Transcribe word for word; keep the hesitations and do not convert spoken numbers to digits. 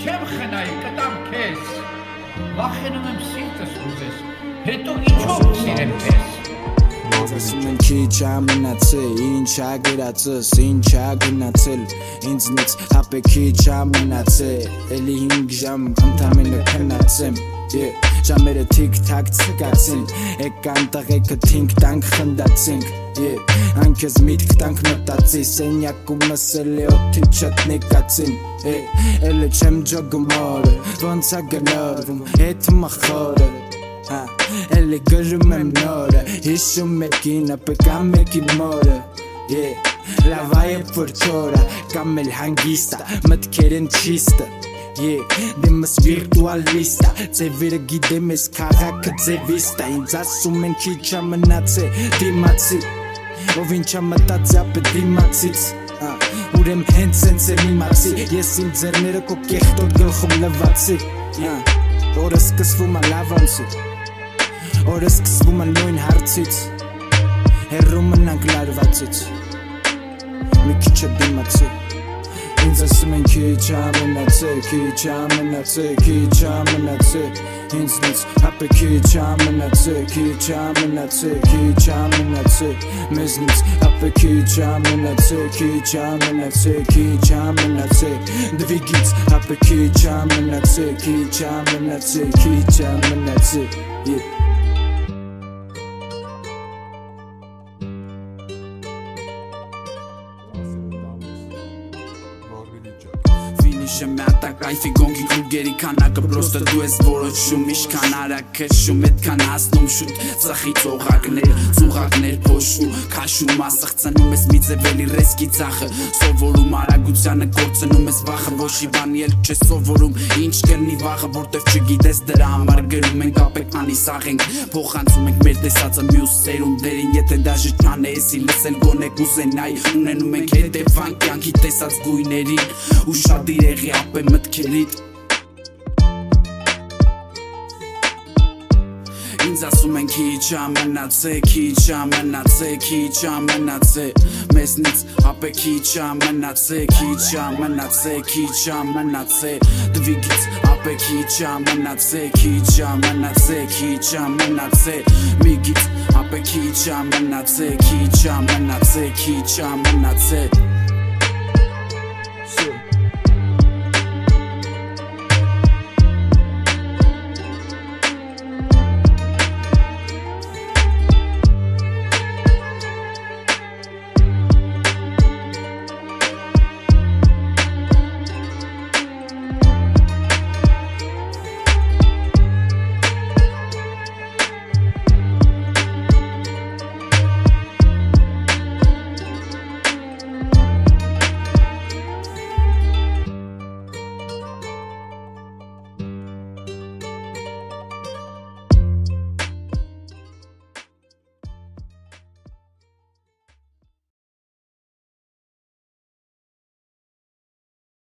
չեմ խնայի, կտամ քեզ։ Վախենում եմ սիրտս ուզես, հետո ինչով սիրեմ քեզ։ Ասում են քիչ ամենացել, ինչ ագրացս, ինչ ագնացել, ինձնից հապե քիչ ամենացել, էլի հինգ ժամ ընդամենը քնացեմ, ժամերը թիկ-թակ ցկացին, եկան տղեկը թինք-տանք խնդացինք, անքեզ միտք տանք մտածի, սենյակումս էլի օթի չտնիկացին, էլի չեմ ջոգում օրը, ոնց ա գնորվում, հետմը խորը, էլի գրում եմ նորը, հիշում եկին ապեկամ եկի մորը, լավա է վրճորը, կամ էլ հանգիստա, մտքեր են չիստը, դեմս վիրտուալիստա, ձևերը գիտեմ ես քաղաքը ձևիստա, ինձ ասում են քիչ ամնացե, դիմացի, ով ինչա մտած ապե դիմացից, ուրեմ հենց սենց եմ իմացի, ես իմ ձերները կո կեղտոտ գլխում լվացի, օրը սկսվում ա լավանցի, օրը սկսվում ա նույն հարցից, հեռու մնանք լարվածից, մի քիչ է դիմացի, ինձ ասում են քիչ ամնացե, քիչ ամնացե, քիչ ամնացե, ինձնից հապե քիչ ամնացե, քիչ ամնացե, քիչ ամնացե, մեզնից հապե քիչ ամնացե, քիչ ամնացե, քիչ ամնացե, դվիգից հապե քիչ ամնացե, քիչ ամնացե, քիչ ամնացե, Finišem ja tak kajfi gongi klugeri kanaka Prosto du ես որոշում Իշքան արա քշում Էդ կան հասնում շուտ Ծխի ծողակներ Ծուղակներ փոշու Քաշում ասղծնում ես մի ձևելի ռեսկի ծախը Սովորում արագությանը կործնում ես վախը Ոչ իվանի էլ չես սովորում Ինչ կրնի վախը Որտև չգիտես դրա համար գրում ենք ապեք անիսաղ ենք Փոխանցում ենք մեր տեսածը մյուս սերունդերին Եթե դաժը չանեեսի լսել գոնեք ուզենայի Ունենում ենք հետևանք կյանքի տեսած գույներին Ու շատ իրեղի ապե մտքերիդ Ինձ ասում են քիչ ամնացե, քիչ ամնացե, քիչ ամնացե Մեզնից ապե քիչ ամնացե, քիչ ամնացե, քիչ ամնացե Դվիգից ապե քիչ ամնացե, քիչ ամնացե, քիչ ամնացե Միգից ապե քիչ ամնացե, քիչ ամնացե, քիչ ամնացե